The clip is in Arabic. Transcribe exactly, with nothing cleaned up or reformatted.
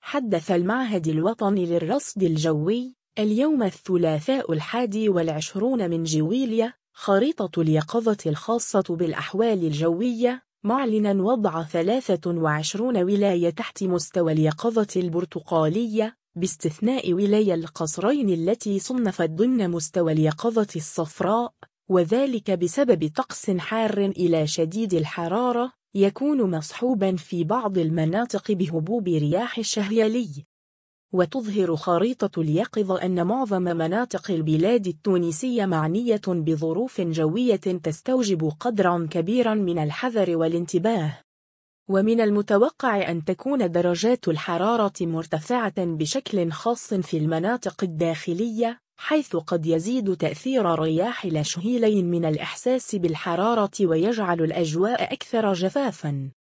حدث المعهد الوطني للرصد الجوي اليوم الثلاثاء الحادي والعشرون من جويلية خريطة اليقظة الخاصة بالأحوال الجوية، معلنا وضع ثلاثة وعشرين ولاية تحت مستوى اليقظة البرتقالية باستثناء ولاية القصرين التي صنفت ضمن مستوى اليقظة الصفراء، وذلك بسبب طقس حار إلى شديد الحرارة يكون مصحوبا في بعض المناطق بهبوب رياح الشهيلي. وتظهر خريطة اليقظة أن معظم مناطق البلاد التونسية معنية بظروف جوية تستوجب قدرا كبيرا من الحذر والانتباه، ومن المتوقع أن تكون درجات الحرارة مرتفعة بشكل خاص في المناطق الداخلية، حيث قد يزيد تأثير رياح الشهيلين من الإحساس بالحرارة ويجعل الأجواء أكثر جفافا.